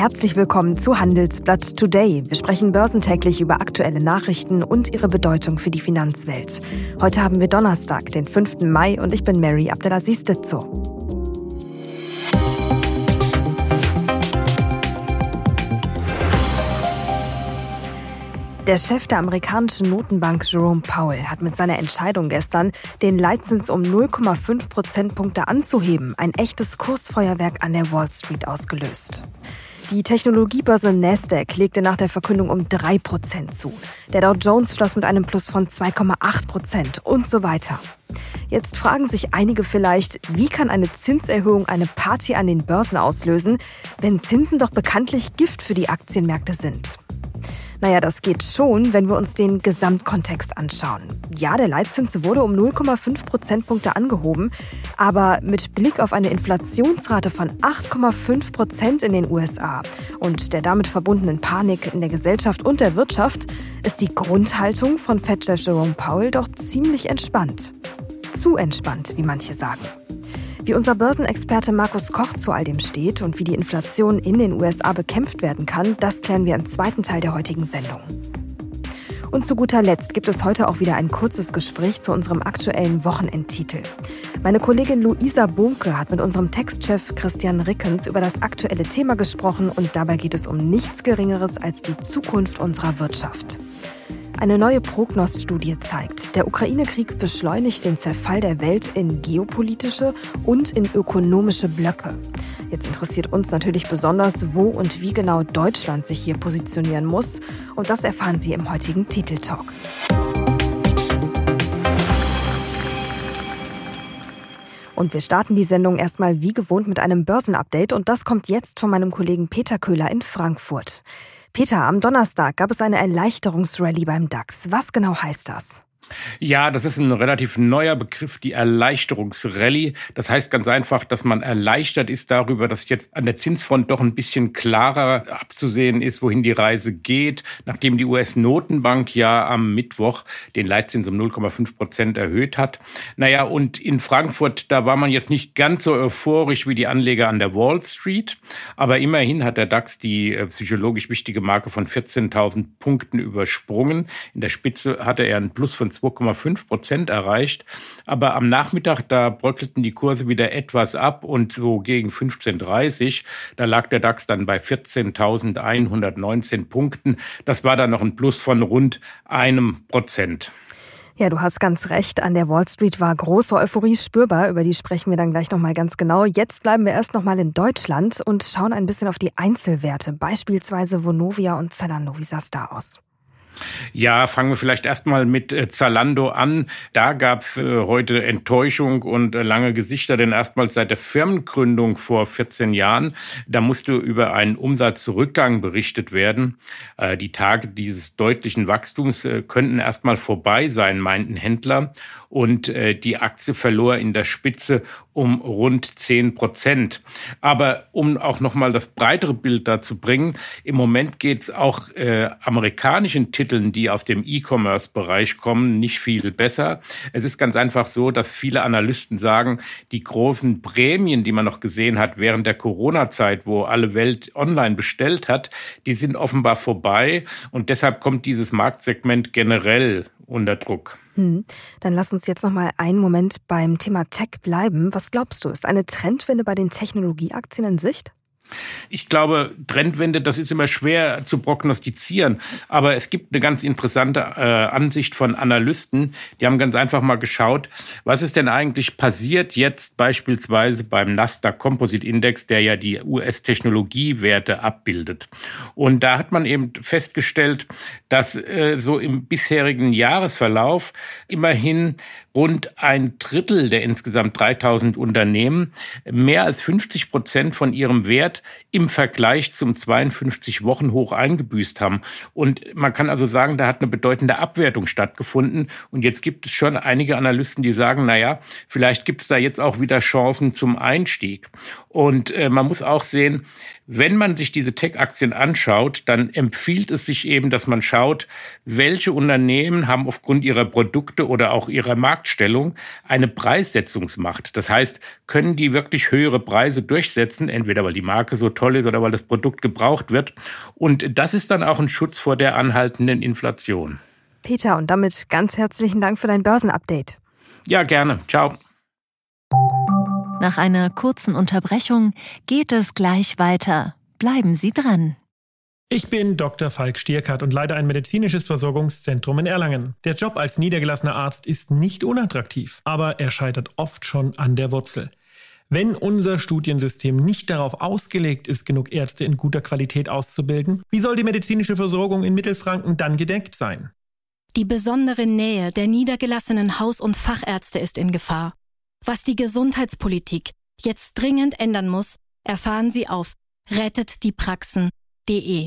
Herzlich willkommen zu Handelsblatt Today. Wir sprechen börsentäglich über aktuelle Nachrichten und ihre Bedeutung für die Finanzwelt. Heute haben wir Donnerstag, den 5. Mai und ich bin Mary Abdelaziz Ditzo. Der Chef der amerikanischen Notenbank Jerome Powell hat mit seiner Entscheidung gestern, den Leitzins um 0,5 Prozentpunkte anzuheben, ein echtes Kursfeuerwerk an der Wall Street ausgelöst. Die Technologiebörse Nasdaq legte nach der Verkündung um 3% zu. Der Dow Jones schloss mit einem Plus von 2,8% und so weiter. Jetzt fragen sich einige vielleicht, wie kann eine Zinserhöhung eine Party an den Börsen auslösen, wenn Zinsen doch bekanntlich Gift für die Aktienmärkte sind? Naja, das geht schon, wenn wir uns den Gesamtkontext anschauen. Ja, der Leitzins wurde um 0,5 Prozentpunkte angehoben, aber mit Blick auf eine Inflationsrate von 8,5% in den USA und der damit verbundenen Panik in der Gesellschaft und der Wirtschaft ist die Grundhaltung von Fed-Chef Jerome Powell doch ziemlich entspannt. Zu entspannt, wie manche sagen. Wie unser Börsenexperte Markus Koch zu all dem steht und wie die Inflation in den USA bekämpft werden kann, das klären wir im zweiten Teil der heutigen Sendung. Und zu guter Letzt gibt es heute auch wieder ein kurzes Gespräch zu unserem aktuellen Wochenendtitel. Meine Kollegin Luisa Bohnke hat mit unserem Textchef Christian Rickens über das aktuelle Thema gesprochen und dabei geht es um nichts Geringeres als die Zukunft unserer Wirtschaft. Eine neue Prognos-Studie zeigt, der Ukraine-Krieg beschleunigt den Zerfall der Welt in geopolitische und in ökonomische Blöcke. Jetzt interessiert uns natürlich besonders, wo und wie genau Deutschland sich hier positionieren muss. Und das erfahren Sie im heutigen Titeltalk. Und wir starten die Sendung erstmal wie gewohnt mit einem Börsenupdate. Und das kommt jetzt von meinem Kollegen Peter Köhler in Frankfurt. Peter, am Donnerstag gab es eine Erleichterungsrallye beim DAX. Was genau heißt das? Ja, das ist ein relativ neuer Begriff, die Erleichterungsrallye. Das heißt ganz einfach, dass man erleichtert ist darüber, dass jetzt an der Zinsfront doch ein bisschen klarer abzusehen ist, wohin die Reise geht, nachdem die US-Notenbank ja am Mittwoch den Leitzins um 0,5% erhöht hat. Naja, und in Frankfurt, da war man jetzt nicht ganz so euphorisch wie die Anleger an der Wall Street, aber immerhin hat der DAX die psychologisch wichtige Marke von 14.000 Punkten übersprungen. In der Spitze hatte er einen Plus von 2,5% erreicht. Aber am Nachmittag, da bröckelten die Kurse wieder etwas ab und so gegen 15.30 da lag der DAX dann bei 14.119 Punkten. Das war dann noch ein Plus von rund 1%. Ja, du hast ganz recht. An der Wall Street war große Euphorie spürbar. Über die sprechen wir dann gleich nochmal ganz genau. Jetzt bleiben wir erst nochmal in Deutschland und schauen ein bisschen auf die Einzelwerte. Beispielsweise Vonovia und Zalando. Wie sah es da aus? Ja, fangen wir vielleicht erstmal mit Zalando an. Da gab's heute Enttäuschung und lange Gesichter, denn erstmals seit der Firmengründung vor 14 Jahren, da musste über einen Umsatzrückgang berichtet werden. Die Tage dieses deutlichen Wachstums könnten erstmal vorbei sein, meinten Händler. Und die Aktie verlor in der Spitze um rund 10%. Aber um auch nochmal das breitere Bild dazu bringen, im Moment geht's auch amerikanischen Titeln, die aus dem E-Commerce-Bereich kommen, nicht viel besser. Es ist ganz einfach so, dass viele Analysten sagen, die großen Prämien, die man noch gesehen hat während der Corona-Zeit, wo alle Welt online bestellt hat, die sind offenbar vorbei. Und deshalb kommt dieses Marktsegment generell unter Druck. Dann lass uns jetzt noch mal einen Moment beim Thema Tech bleiben. Was glaubst du, ist eine Trendwende bei den Technologieaktien in Sicht? Ich glaube, Trendwende, das ist immer schwer zu prognostizieren. Aber es gibt eine ganz interessante Ansicht von Analysten. Die haben ganz einfach mal geschaut, was ist denn eigentlich passiert jetzt beispielsweise beim Nasdaq Composite Index, der ja die US-Technologiewerte abbildet. Und da hat man eben festgestellt, dass so im bisherigen Jahresverlauf immerhin rund ein Drittel der insgesamt 3.000 Unternehmen mehr als 50% von ihrem Wert im Vergleich zum 52-Wochen-Hoch eingebüßt haben. Und man kann also sagen, da hat eine bedeutende Abwertung stattgefunden. Und jetzt gibt es schon einige Analysten, die sagen, naja, vielleicht gibt es da jetzt auch wieder Chancen zum Einstieg. Und man muss auch sehen, wenn man sich diese Tech-Aktien anschaut, dann empfiehlt es sich eben, dass man schaut, welche Unternehmen haben aufgrund ihrer Produkte oder auch ihrer Marktposition Marktstellung eine Preissetzungsmacht. Das heißt, können die wirklich höhere Preise durchsetzen, entweder weil die Marke so toll ist oder weil das Produkt gebraucht wird. Und das ist dann auch ein Schutz vor der anhaltenden Inflation. Peter, und damit ganz herzlichen Dank für dein Börsenupdate. Ja, gerne. Ciao. Nach einer kurzen Unterbrechung geht es gleich weiter. Bleiben Sie dran. Ich bin Dr. Falk Stierkart und leite ein medizinisches Versorgungszentrum in Erlangen. Der Job als niedergelassener Arzt ist nicht unattraktiv, aber er scheitert oft schon an der Wurzel. Wenn unser Studiensystem nicht darauf ausgelegt ist, genug Ärzte in guter Qualität auszubilden, wie soll die medizinische Versorgung in Mittelfranken dann gedeckt sein? Die besondere Nähe der niedergelassenen Haus- und Fachärzte ist in Gefahr. Was die Gesundheitspolitik jetzt dringend ändern muss, erfahren Sie auf rettetdiepraxen.de.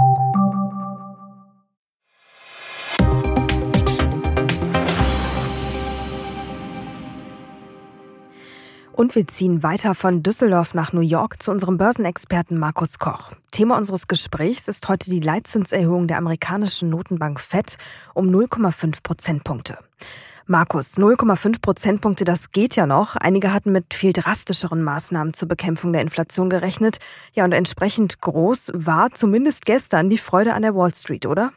Und wir ziehen weiter von Düsseldorf nach New York zu unserem Börsenexperten Markus Koch. Thema unseres Gesprächs ist heute die Leitzinserhöhung der amerikanischen Notenbank FED um 0,5 Prozentpunkte. Markus, 0,5 Prozentpunkte, das geht ja noch. Einige hatten mit viel drastischeren Maßnahmen zur Bekämpfung der Inflation gerechnet. Ja, und entsprechend groß war zumindest gestern die Freude an der Wall Street, oder?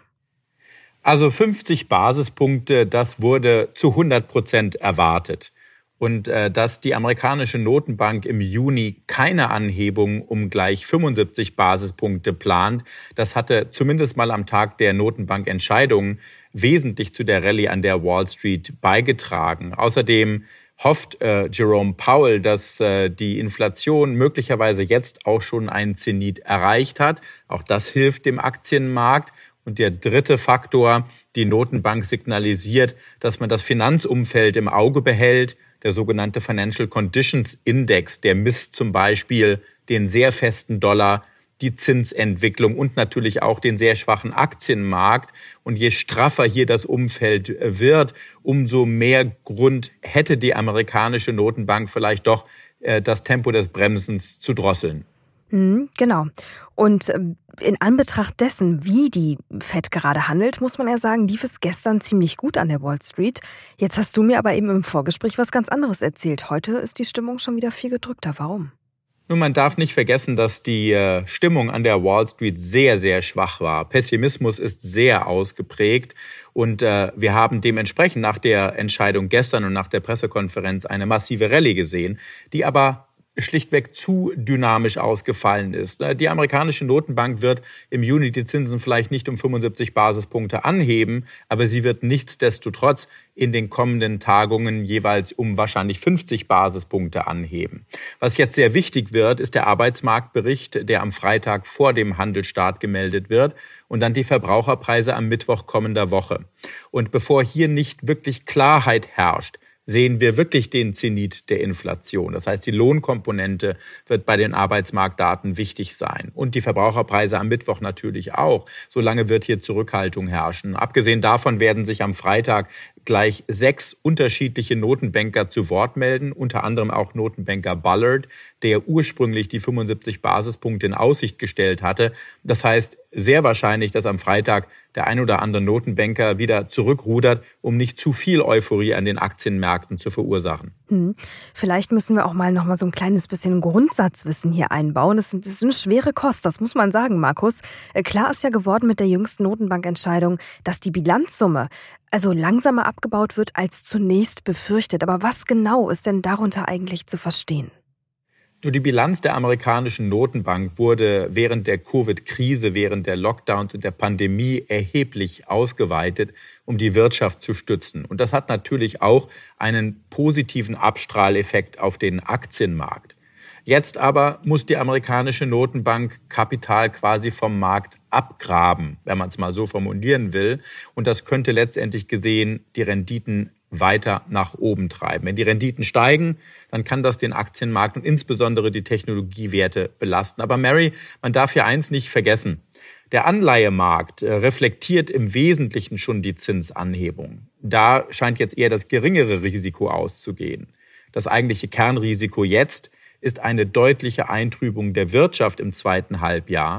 Also 50 Basispunkte, das wurde zu 100% erwartet. Und dass die amerikanische Notenbank im Juni keine Anhebung um gleich 75 Basispunkte plant, das hatte zumindest mal am Tag der Notenbankentscheidung wesentlich zu der Rallye an der Wall Street beigetragen. Außerdem hofft Jerome Powell, dass die Inflation möglicherweise jetzt auch schon einen Zenit erreicht hat. Auch das hilft dem Aktienmarkt. Und der dritte Faktor, die Notenbank signalisiert, dass man das Finanzumfeld im Auge behält. Der sogenannte Financial Conditions Index, der misst zum Beispiel den sehr festen Dollar, die Zinsentwicklung und natürlich auch den sehr schwachen Aktienmarkt. Und je straffer hier das Umfeld wird, umso mehr Grund hätte die amerikanische Notenbank vielleicht doch, das Tempo des Bremsens zu drosseln. Genau. Und in Anbetracht dessen, wie die FED gerade handelt, muss man ja sagen, lief es gestern ziemlich gut an der Wall Street. Jetzt hast du mir aber eben im Vorgespräch was ganz anderes erzählt. Heute ist die Stimmung schon wieder viel gedrückter. Warum? Nun, man darf nicht vergessen, dass die Stimmung an der Wall Street sehr, sehr schwach war. Pessimismus ist sehr ausgeprägt und wir haben dementsprechend nach der Entscheidung gestern und nach der Pressekonferenz eine massive Rallye gesehen, die aber schlichtweg zu dynamisch ausgefallen ist. Die amerikanische Notenbank wird im Juni die Zinsen vielleicht nicht um 75 Basispunkte anheben, aber sie wird nichtsdestotrotz in den kommenden Tagungen jeweils um wahrscheinlich 50 Basispunkte anheben. Was jetzt sehr wichtig wird, ist der Arbeitsmarktbericht, der am Freitag vor dem Handelsstart gemeldet wird und dann die Verbraucherpreise am Mittwoch kommender Woche. Und bevor hier nicht wirklich Klarheit herrscht, sehen wir wirklich den Zenit der Inflation. Das heißt, die Lohnkomponente wird bei den Arbeitsmarktdaten wichtig sein. Und die Verbraucherpreise am Mittwoch natürlich auch. Solange wird hier Zurückhaltung herrschen. Abgesehen davon werden sich am Freitag gleich 6 unterschiedliche Notenbanker zu Wort melden, unter anderem auch Notenbanker Bullard, der ursprünglich die 75 Basispunkte in Aussicht gestellt hatte. Das heißt, sehr wahrscheinlich, dass am Freitag der ein oder andere Notenbanker wieder zurückrudert, um nicht zu viel Euphorie an den Aktienmärkten zu verursachen. Vielleicht müssen wir auch noch mal so ein kleines bisschen Grundsatzwissen hier einbauen. Das ist eine schwere Kost, das muss man sagen, Markus. Klar ist ja geworden mit der jüngsten Notenbankentscheidung, dass die Bilanzsumme also langsamer abgebaut wird als zunächst befürchtet. Aber was genau ist denn darunter eigentlich zu verstehen? Nur die Bilanz der amerikanischen Notenbank wurde während der Covid-Krise, während der Lockdowns und der Pandemie erheblich ausgeweitet, um die Wirtschaft zu stützen. Und das hat natürlich auch einen positiven Abstrahleffekt auf den Aktienmarkt. Jetzt aber muss die amerikanische Notenbank Kapital quasi vom Markt abgraben, wenn man es mal so formulieren will. Und das könnte letztendlich gesehen die Renditen weiter nach oben treiben. Wenn die Renditen steigen, dann kann das den Aktienmarkt und insbesondere die Technologiewerte belasten. Aber Mary, man darf hier eins nicht vergessen. Der Anleihemarkt reflektiert im Wesentlichen schon die Zinsanhebung. Da scheint jetzt eher das geringere Risiko auszugehen. Das eigentliche Kernrisiko jetzt ist eine deutliche Eintrübung der Wirtschaft im zweiten Halbjahr.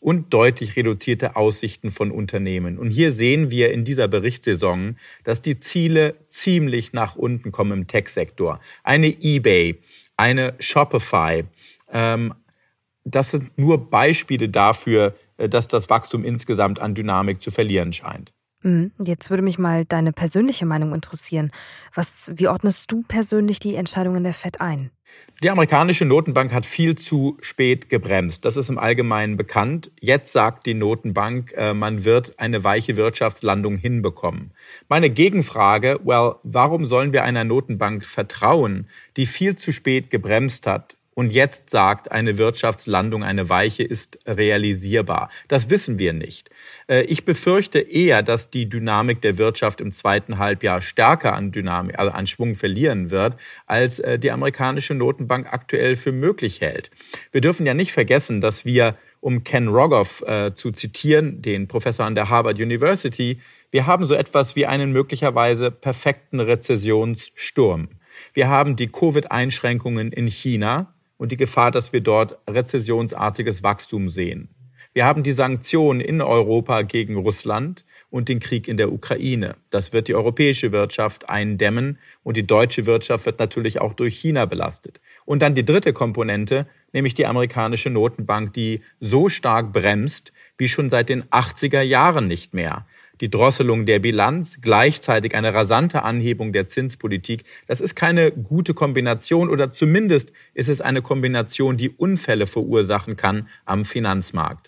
und deutlich reduzierte Aussichten von Unternehmen. Und hier sehen wir in dieser Berichtssaison, dass die Ziele ziemlich nach unten kommen im Tech-Sektor. Eine eBay, eine Shopify, das sind nur Beispiele dafür, dass das Wachstum insgesamt an Dynamik zu verlieren scheint. Jetzt würde mich mal deine persönliche Meinung interessieren. Wie ordnest du persönlich die Entscheidungen der FED ein? Die amerikanische Notenbank hat viel zu spät gebremst. Das ist im Allgemeinen bekannt. Jetzt sagt die Notenbank, man wird eine weiche Wirtschaftslandung hinbekommen. Meine Gegenfrage, warum sollen wir einer Notenbank vertrauen, die viel zu spät gebremst hat und jetzt sagt, eine Wirtschaftslandung, eine weiche, ist realisierbar? Das wissen wir nicht. Ich befürchte eher, dass die Dynamik der Wirtschaft im zweiten Halbjahr stärker an Schwung verlieren wird, als die amerikanische Notenbank aktuell für möglich hält. Wir dürfen ja nicht vergessen, dass wir, um Ken Rogoff zu zitieren, den Professor an der Harvard University, wir haben so etwas wie einen möglicherweise perfekten Rezessionssturm. Wir haben die Covid-Einschränkungen in China und die Gefahr, dass wir dort rezessionsartiges Wachstum sehen. Wir haben die Sanktionen in Europa gegen Russland und den Krieg in der Ukraine. Das wird die europäische Wirtschaft eindämmen und die deutsche Wirtschaft wird natürlich auch durch China belastet. Und dann die dritte Komponente, nämlich die amerikanische Notenbank, die so stark bremst wie schon seit den 80er Jahren nicht mehr. Die Drosselung der Bilanz, gleichzeitig eine rasante Anhebung der Zinspolitik, das ist keine gute Kombination oder zumindest ist es eine Kombination, die Unfälle verursachen kann am Finanzmarkt.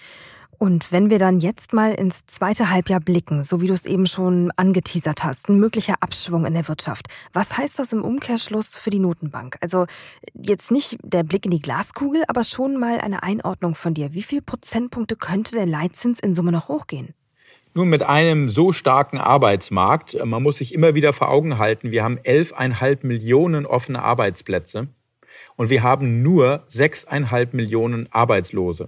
Und wenn wir dann jetzt mal ins zweite Halbjahr blicken, so wie du es eben schon angeteasert hast, ein möglicher Abschwung in der Wirtschaft. Was heißt das im Umkehrschluss für die Notenbank? Also jetzt nicht der Blick in die Glaskugel, aber schon mal eine Einordnung von dir. Wie viele Prozentpunkte könnte der Leitzins in Summe noch hochgehen? Nun, mit einem so starken Arbeitsmarkt, man muss sich immer wieder vor Augen halten, wir haben 11,5 Millionen offene Arbeitsplätze und wir haben nur 6,5 Millionen Arbeitslose.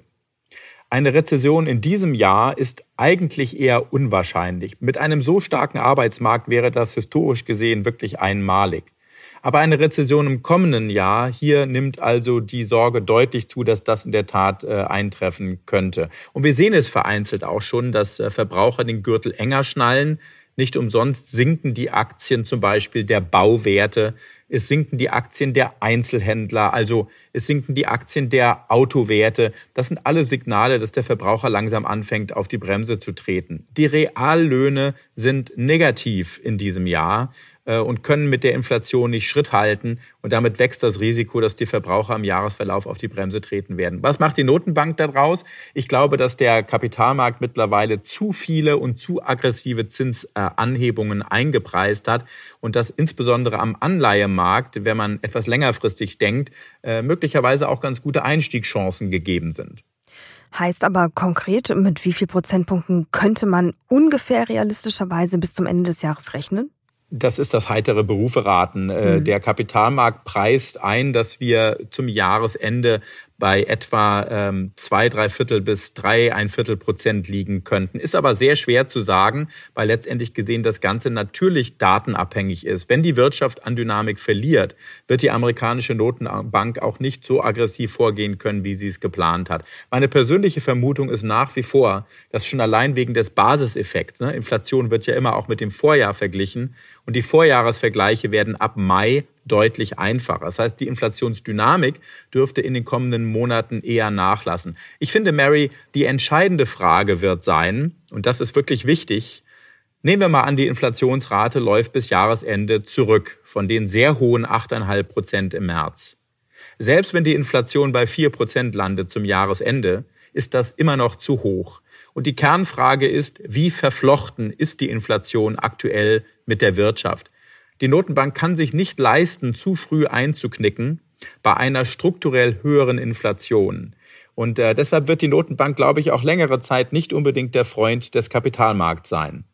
Eine Rezession in diesem Jahr ist eigentlich eher unwahrscheinlich. Mit einem so starken Arbeitsmarkt wäre das historisch gesehen wirklich einmalig. Aber eine Rezession im kommenden Jahr, hier nimmt also die Sorge deutlich zu, dass das in der Tat eintreffen könnte. Und wir sehen es vereinzelt auch schon, dass Verbraucher den Gürtel enger schnallen. Nicht umsonst sinken die Aktien zum Beispiel der Bauwerte. Es sinken die Aktien der Einzelhändler, also es sinken die Aktien der Autowerte. Das sind alle Signale, dass der Verbraucher langsam anfängt, auf die Bremse zu treten. Die Reallöhne sind negativ in diesem Jahr und können mit der Inflation nicht Schritt halten. Und damit wächst das Risiko, dass die Verbraucher im Jahresverlauf auf die Bremse treten werden. Was macht die Notenbank daraus? Ich glaube, dass der Kapitalmarkt mittlerweile zu viele und zu aggressive Zinsanhebungen eingepreist hat und dass insbesondere am Anleihemarkt, wenn man etwas längerfristig denkt, möglicherweise auch ganz gute Einstiegschancen gegeben sind. Heißt aber konkret, mit wie viel Prozentpunkten könnte man ungefähr realistischerweise bis zum Ende des Jahres rechnen? Das ist das heitere Beruferaten. Der Kapitalmarkt preist ein, dass wir zum Jahresende bei etwa 2,75 bis 3,25% liegen könnten. Ist aber sehr schwer zu sagen, weil letztendlich gesehen das Ganze natürlich datenabhängig ist. Wenn die Wirtschaft an Dynamik verliert, wird die amerikanische Notenbank auch nicht so aggressiv vorgehen können, wie sie es geplant hat. Meine persönliche Vermutung ist nach wie vor, dass schon allein wegen des Basiseffekts, Inflation wird ja immer auch mit dem Vorjahr verglichen, und die Vorjahresvergleiche werden ab Mai deutlich einfacher. Das heißt, die Inflationsdynamik dürfte in den kommenden Monaten eher nachlassen. Ich finde, Mary, die entscheidende Frage wird sein, und das ist wirklich wichtig, nehmen wir mal an, die Inflationsrate läuft bis Jahresende zurück von den sehr hohen 8,5% im März. Selbst wenn die Inflation bei 4% landet zum Jahresende, ist das immer noch zu hoch. Und die Kernfrage ist, wie verflochten ist die Inflation aktuell mit der Wirtschaft? Die Notenbank kann sich nicht leisten, zu früh einzuknicken bei einer strukturell höheren Inflation. Und deshalb wird die Notenbank, glaube ich, auch längere Zeit nicht unbedingt der Freund des Kapitalmarkts sein.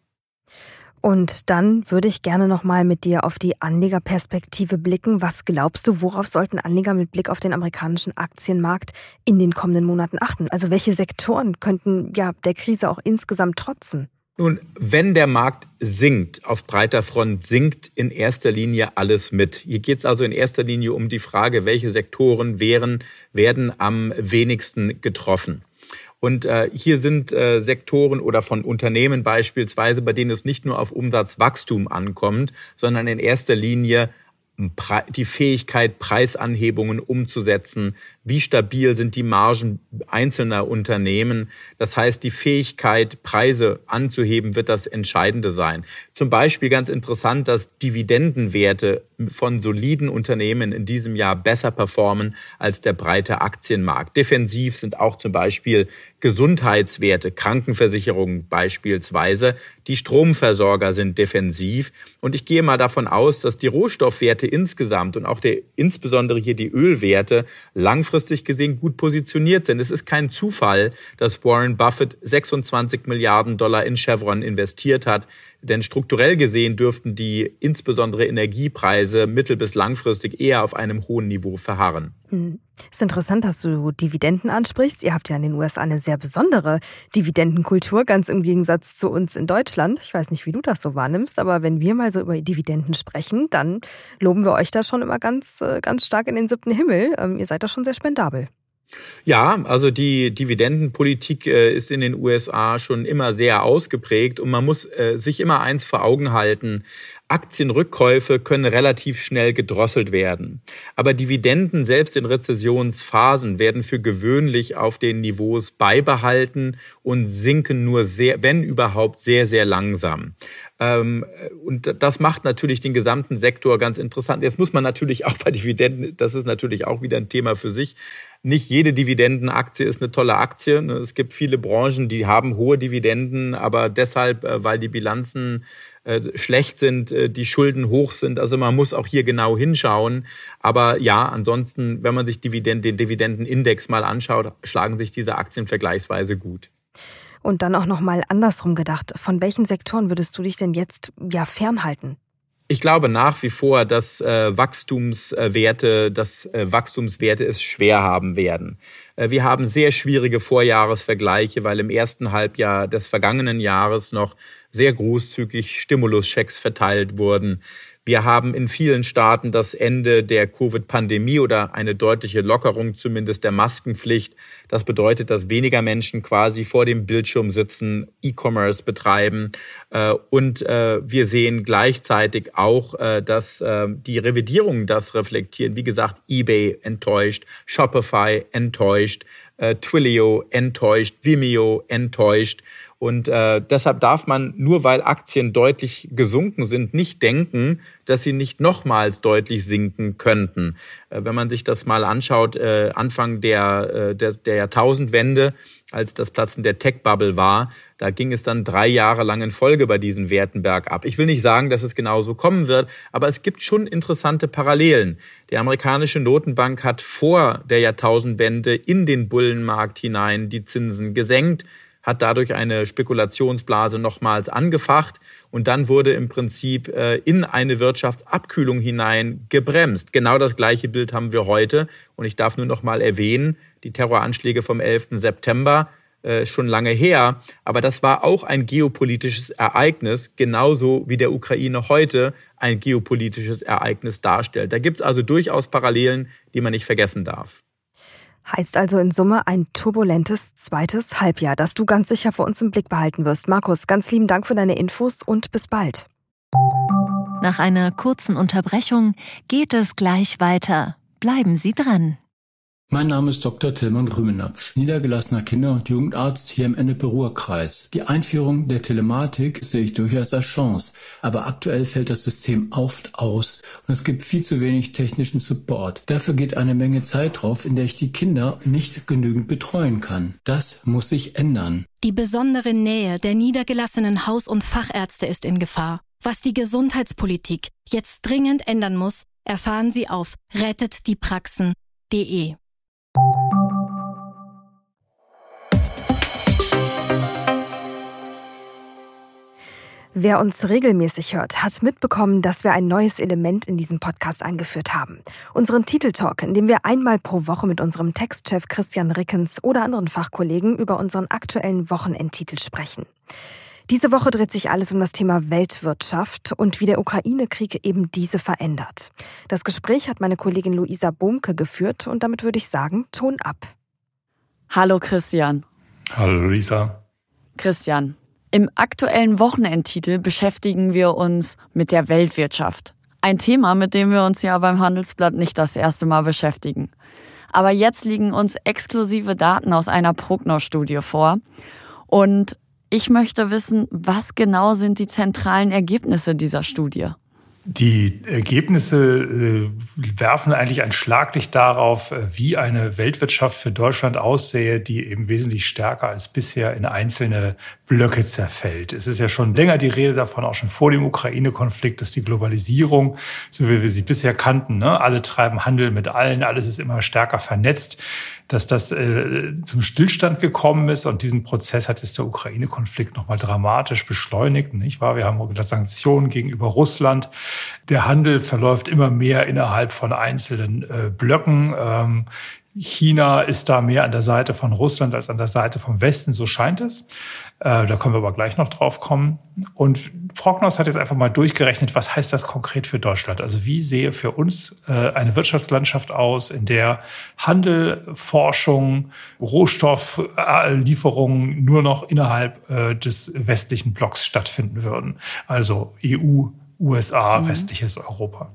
Und dann würde ich gerne nochmal mit dir auf die Anlegerperspektive blicken. Was glaubst du, worauf sollten Anleger mit Blick auf den amerikanischen Aktienmarkt in den kommenden Monaten achten? Also welche Sektoren könnten der Krise auch insgesamt trotzen? Nun, wenn der Markt sinkt, auf breiter Front sinkt in erster Linie alles mit. Hier geht es also in erster Linie um die Frage, welche Sektoren werden am wenigsten getroffen. Und hier sind Sektoren oder von Unternehmen beispielsweise, bei denen es nicht nur auf Umsatzwachstum ankommt, sondern in erster Linie die Fähigkeit, Preisanhebungen umzusetzen. Wie stabil sind die Margen einzelner Unternehmen? Das heißt, die Fähigkeit, Preise anzuheben, wird das Entscheidende sein. Zum Beispiel ganz interessant, dass Dividendenwerte von soliden Unternehmen in diesem Jahr besser performen als der breite Aktienmarkt. Defensiv sind auch zum Beispiel Gesundheitswerte, Krankenversicherungen beispielsweise. Die Stromversorger sind defensiv. Und ich gehe mal davon aus, dass die Rohstoffwerte insgesamt und auch insbesondere hier die Ölwerte langfristig gesehen gut positioniert sind. Es ist kein Zufall, dass Warren Buffett 26 Milliarden $, in Chevron investiert hat. Denn strukturell gesehen dürften die insbesondere Energiepreise mittel- bis langfristig eher auf einem hohen Niveau verharren. Ist interessant, dass du Dividenden ansprichst. Ihr habt ja in den USA eine sehr besondere Dividendenkultur, ganz im Gegensatz zu uns in Deutschland. Ich weiß nicht, wie du das so wahrnimmst, aber wenn wir mal so über Dividenden sprechen, dann loben wir euch da schon immer ganz stark in den 7. Himmel. Ihr seid da schon sehr spendabel. Ja, also die Dividendenpolitik ist in den USA schon immer sehr ausgeprägt und man muss sich immer eins vor Augen halten. Aktienrückkäufe können relativ schnell gedrosselt werden. Aber Dividenden, selbst in Rezessionsphasen, werden für gewöhnlich auf den Niveaus beibehalten und sinken nur sehr, wenn überhaupt, sehr, sehr langsam. Und das macht natürlich den gesamten Sektor ganz interessant. Jetzt muss man natürlich auch bei Dividenden, das ist natürlich auch wieder ein Thema für sich, nicht jede Dividendenaktie ist eine tolle Aktie. Es gibt viele Branchen, die haben hohe Dividenden, aber deshalb, weil die Bilanzen schlecht sind, die Schulden hoch sind. Also man muss auch hier genau hinschauen. Aber ja, ansonsten, wenn man sich den Dividendenindex mal anschaut, schlagen sich diese Aktien vergleichsweise gut. Und dann auch noch mal andersrum gedacht. Von welchen Sektoren würdest du dich denn jetzt fernhalten? Ich glaube nach wie vor, dass Wachstumswerte es schwer haben werden. Wir haben sehr schwierige Vorjahresvergleiche, weil im ersten Halbjahr des vergangenen Jahres noch sehr großzügig Stimuluschecks verteilt wurden. Wir haben in vielen Staaten das Ende der Covid-Pandemie oder eine deutliche Lockerung zumindest der Maskenpflicht. Das bedeutet, dass weniger Menschen quasi vor dem Bildschirm sitzen, E-Commerce betreiben. Und wir sehen gleichzeitig auch, dass die Revidierungen das reflektieren. Wie gesagt, eBay enttäuscht, Shopify enttäuscht, Twilio enttäuscht, Vimeo enttäuscht. Und deshalb darf man, nur weil Aktien deutlich gesunken sind, nicht denken, dass sie nicht nochmals deutlich sinken könnten. Wenn man sich das mal anschaut, Anfang der Jahrtausendwende, als das Platzen der Tech-Bubble war, da ging es dann 3 Jahre lang in Folge bei diesen Werten bergab. Ich will nicht sagen, dass es genauso kommen wird, aber es gibt schon interessante Parallelen. Die amerikanische Notenbank hat vor der Jahrtausendwende in den Bullenmarkt hinein die Zinsen gesenkt, hat dadurch eine Spekulationsblase nochmals angefacht und dann wurde im Prinzip in eine Wirtschaftsabkühlung hinein gebremst. Genau das gleiche Bild haben wir heute und ich darf nur noch mal erwähnen, die Terroranschläge vom 11. September, schon lange her, aber das war auch ein geopolitisches Ereignis, genauso wie der Ukraine heute ein geopolitisches Ereignis darstellt. Da gibt es also durchaus Parallelen, die man nicht vergessen darf. Heißt also in Summe ein turbulentes zweites Halbjahr, das du ganz sicher für uns im Blick behalten wirst. Markus, ganz lieben Dank für deine Infos und bis bald. Nach einer kurzen Unterbrechung geht es gleich weiter. Bleiben Sie dran. Mein Name ist Dr. Tilman Rümenapf, niedergelassener Kinder- und Jugendarzt hier im Ennepe-Ruhr-Kreis. Die Einführung der Telematik sehe ich durchaus als Chance, aber aktuell fällt das System oft aus und es gibt viel zu wenig technischen Support. Dafür geht eine Menge Zeit drauf, in der ich die Kinder nicht genügend betreuen kann. Das muss sich ändern. Die besondere Nähe der niedergelassenen Haus- und Fachärzte ist in Gefahr. Was die Gesundheitspolitik jetzt dringend ändern muss, erfahren Sie auf rettetdiepraxen.de. Wer uns regelmäßig hört, hat mitbekommen, dass wir ein neues Element in diesem Podcast eingeführt haben. Unseren Titeltalk, in dem wir einmal pro Woche mit unserem Textchef Christian Rickens oder anderen Fachkollegen über unseren aktuellen Wochenendtitel sprechen. Diese Woche dreht sich alles um das Thema Weltwirtschaft und wie der Ukraine-Krieg eben diese verändert. Das Gespräch hat meine Kollegin Luisa Bohmke geführt und damit würde ich sagen, Ton ab. Hallo Christian. Hallo Lisa. Christian, im aktuellen Wochenendtitel beschäftigen wir uns mit der Weltwirtschaft. Ein Thema, mit dem wir uns ja beim Handelsblatt nicht das erste Mal beschäftigen. Aber jetzt liegen uns exklusive Daten aus einer Prognos-Studie vor. Und ich möchte wissen, was genau sind die zentralen Ergebnisse dieser Studie? Die Ergebnisse werfen eigentlich ein Schlaglicht darauf, wie eine Weltwirtschaft für Deutschland aussähe, die eben wesentlich stärker als bisher in einzelne Blöcke zerfällt. Es ist ja schon länger die Rede davon, auch schon vor dem Ukraine-Konflikt, dass die Globalisierung, so wie wir sie bisher kannten, alle treiben Handel mit allen, alles ist immer stärker vernetzt, dass das zum Stillstand gekommen ist. Und diesen Prozess hat jetzt der Ukraine-Konflikt nochmal dramatisch beschleunigt, nicht wahr? Wir haben Sanktionen gegenüber Russland. Der Handel verläuft immer mehr innerhalb von einzelnen Blöcken. China ist da mehr an der Seite von Russland als an der Seite vom Westen, so scheint es. Da können wir aber gleich noch drauf kommen. Und Prognos hat jetzt einfach mal durchgerechnet, was heißt das konkret für Deutschland? Also wie sehe für uns eine Wirtschaftslandschaft aus, in der Handel, Forschung, Rohstofflieferungen nur noch innerhalb des westlichen Blocks stattfinden würden? Also EU, USA, restliches Europa.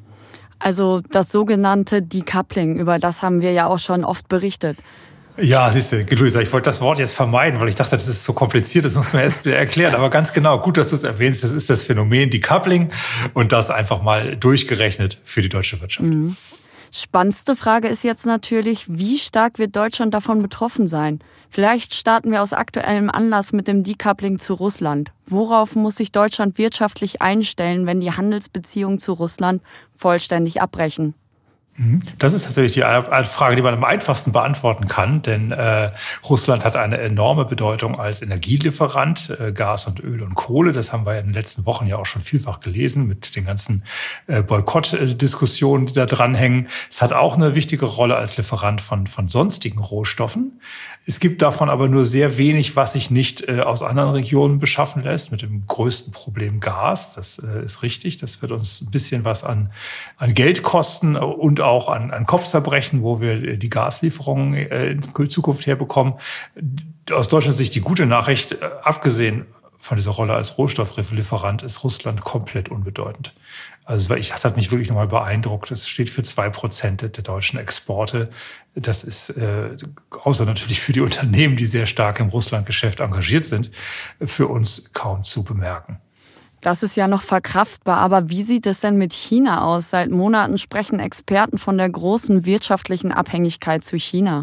Also das sogenannte Decoupling, über das haben wir ja auch schon oft berichtet. Ja, siehst du, Luisa, ich wollte das Wort jetzt vermeiden, weil ich dachte, das ist so kompliziert, das muss man erst wieder erklären. Aber ganz genau, gut, dass du es erwähnst, das ist das Phänomen Decoupling und das einfach mal durchgerechnet für die deutsche Wirtschaft. Mhm. Spannendste Frage ist jetzt natürlich, wie stark wird Deutschland davon betroffen sein? Vielleicht starten wir aus aktuellem Anlass mit dem Decoupling zu Russland. Worauf muss sich Deutschland wirtschaftlich einstellen, wenn die Handelsbeziehungen zu Russland vollständig abbrechen? Das ist tatsächlich die Frage, die man am einfachsten beantworten kann, denn Russland hat eine enorme Bedeutung als Energielieferant, Gas und Öl und Kohle. Das haben wir in den letzten Wochen ja auch schon vielfach gelesen mit den ganzen Boykottdiskussionen, die da dranhängen. Es hat auch eine wichtige Rolle als Lieferant von sonstigen Rohstoffen. Es gibt davon aber nur sehr wenig, was sich nicht aus anderen Regionen beschaffen lässt, mit dem größten Problem Gas. Das ist richtig. Das wird uns ein bisschen was an Geld kosten und auch an Kopfzerbrechen, wo wir die Gaslieferungen in Zukunft herbekommen. Aus Deutschlands Sicht die gute Nachricht, abgesehen von dieser Rolle als Rohstofflieferant, ist Russland komplett unbedeutend. Also das hat mich wirklich nochmal beeindruckt. Das steht für 2% der deutschen Exporte. Das ist, außer natürlich für die Unternehmen, die sehr stark im Russlandgeschäft engagiert sind, für uns kaum zu bemerken. Das ist ja noch verkraftbar, aber wie sieht es denn mit China aus? Seit Monaten sprechen Experten von der großen wirtschaftlichen Abhängigkeit zu China.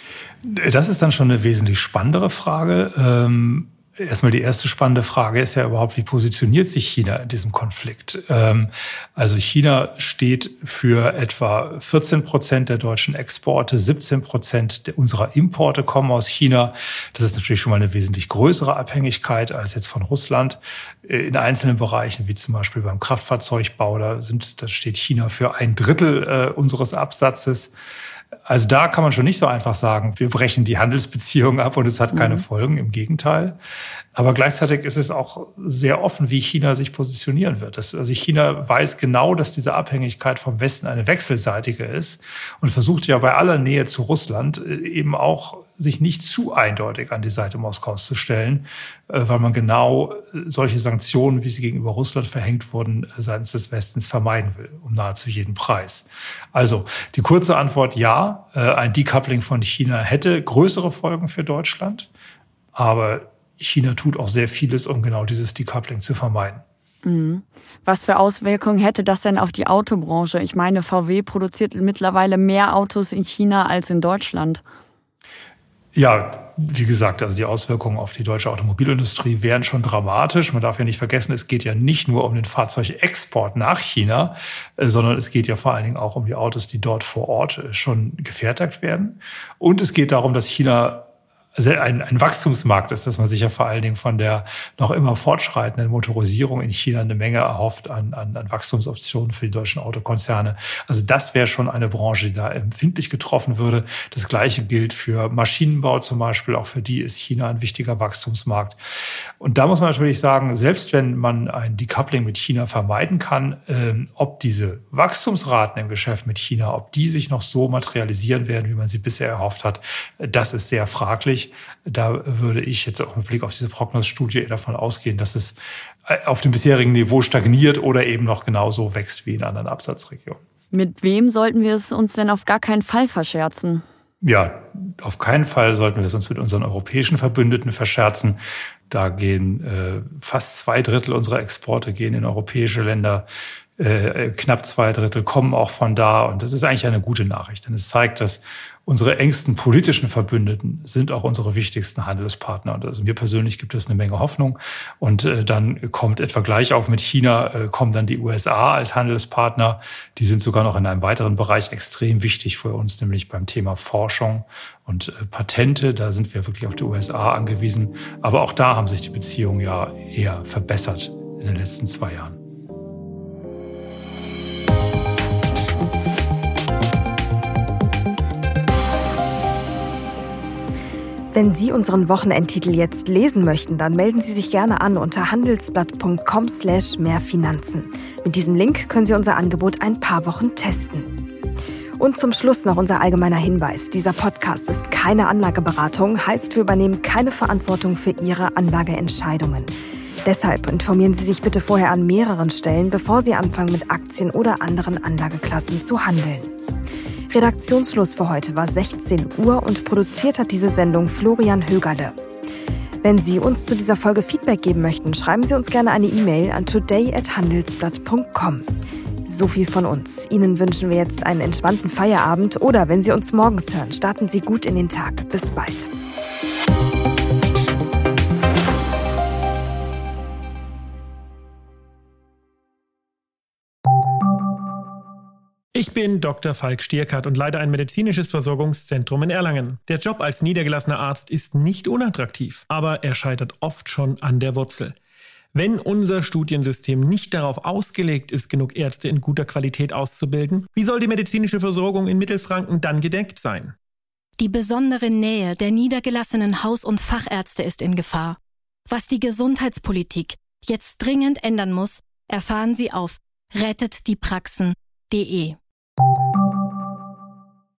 Das ist dann schon eine wesentlich spannendere Frage. Erstmal die erste spannende Frage ist ja überhaupt, wie positioniert sich China in diesem Konflikt? Also China steht für etwa 14% der deutschen Exporte, 17% unserer Importe kommen aus China. Das ist natürlich schon mal eine wesentlich größere Abhängigkeit als jetzt von Russland. In einzelnen Bereichen, wie zum Beispiel beim Kraftfahrzeugbau, da steht China für 1/3 unseres Absatzes. Also da kann man schon nicht so einfach sagen, wir brechen die Handelsbeziehungen ab und es hat keine Folgen, im Gegenteil. Aber gleichzeitig ist es auch sehr offen, wie China sich positionieren wird. Also China weiß genau, dass diese Abhängigkeit vom Westen eine wechselseitige ist und versucht ja bei aller Nähe zu Russland eben auch sich nicht zu eindeutig an die Seite Moskaus zu stellen, weil man genau solche Sanktionen, wie sie gegenüber Russland verhängt wurden, seitens des Westens vermeiden will, um nahezu jeden Preis. Also die kurze Antwort, ja, ein Decoupling von China hätte größere Folgen für Deutschland, aber China tut auch sehr vieles, um genau dieses Decoupling zu vermeiden. Was für Auswirkungen hätte das denn auf die Autobranche? Ich meine, VW produziert mittlerweile mehr Autos in China als in Deutschland. Ja, wie gesagt, also die Auswirkungen auf die deutsche Automobilindustrie wären schon dramatisch. Man darf ja nicht vergessen, es geht ja nicht nur um den Fahrzeugexport nach China, sondern es geht ja vor allen Dingen auch um die Autos, die dort vor Ort schon gefertigt werden. Und es geht darum, dass China ein Wachstumsmarkt ist, dass man sich ja vor allen Dingen von der noch immer fortschreitenden Motorisierung in China eine Menge erhofft an Wachstumsoptionen für die deutschen Autokonzerne. Also das wäre schon eine Branche, die da empfindlich getroffen würde. Das Gleiche gilt für Maschinenbau zum Beispiel. Auch für die ist China ein wichtiger Wachstumsmarkt. Und da muss man natürlich sagen, selbst wenn man ein Decoupling mit China vermeiden kann, ob diese Wachstumsraten im Geschäft mit China, ob die sich noch so materialisieren werden, wie man sie bisher erhofft hat, das ist sehr fraglich. schwierig. Da würde ich jetzt auch mit Blick auf diese Prognos-Studie davon ausgehen, dass es auf dem bisherigen Niveau stagniert oder eben noch genauso wächst wie in anderen Absatzregionen. Mit wem sollten wir es uns denn auf gar keinen Fall verscherzen? Ja, auf keinen Fall sollten wir es uns mit unseren europäischen Verbündeten verscherzen. Da gehen fast 2/3 unserer Exporte gehen in europäische Länder. Knapp 2/3 kommen auch von da. Und das ist eigentlich eine gute Nachricht, denn es zeigt, dass unsere engsten politischen Verbündeten sind auch unsere wichtigsten Handelspartner. Und also mir persönlich gibt es eine Menge Hoffnung. Und dann kommt etwa gleich auf mit China, kommen dann die USA als Handelspartner. Die sind sogar noch in einem weiteren Bereich extrem wichtig für uns, nämlich beim Thema Forschung und Patente. Da sind wir wirklich auf die USA angewiesen. Aber auch da haben sich die Beziehungen ja eher verbessert in den letzten 2 Jahren. Wenn Sie unseren Wochenendtitel jetzt lesen möchten, dann melden Sie sich gerne an unter handelsblatt.com/mehrfinanzen. Mit diesem Link können Sie unser Angebot ein paar Wochen testen. Und zum Schluss noch unser allgemeiner Hinweis. Dieser Podcast ist keine Anlageberatung, heißt, wir übernehmen keine Verantwortung für Ihre Anlageentscheidungen. Deshalb informieren Sie sich bitte vorher an mehreren Stellen, bevor Sie anfangen, mit Aktien oder anderen Anlageklassen zu handeln. Redaktionsschluss für heute war 16 Uhr und produziert hat diese Sendung Florian Högerle. Wenn Sie uns zu dieser Folge Feedback geben möchten, schreiben Sie uns gerne eine E-Mail an today@handelsblatt.com. So viel von uns. Ihnen wünschen wir jetzt einen entspannten Feierabend oder wenn Sie uns morgens hören, starten Sie gut in den Tag. Bis bald. Ich bin Dr. Falk Stierkart und leite ein medizinisches Versorgungszentrum in Erlangen. Der Job als niedergelassener Arzt ist nicht unattraktiv, aber er scheitert oft schon an der Wurzel. Wenn unser Studiensystem nicht darauf ausgelegt ist, genug Ärzte in guter Qualität auszubilden, wie soll die medizinische Versorgung in Mittelfranken dann gedeckt sein? Die besondere Nähe der niedergelassenen Haus- und Fachärzte ist in Gefahr. Was die Gesundheitspolitik jetzt dringend ändern muss, erfahren Sie auf rettetdiepraxen.de.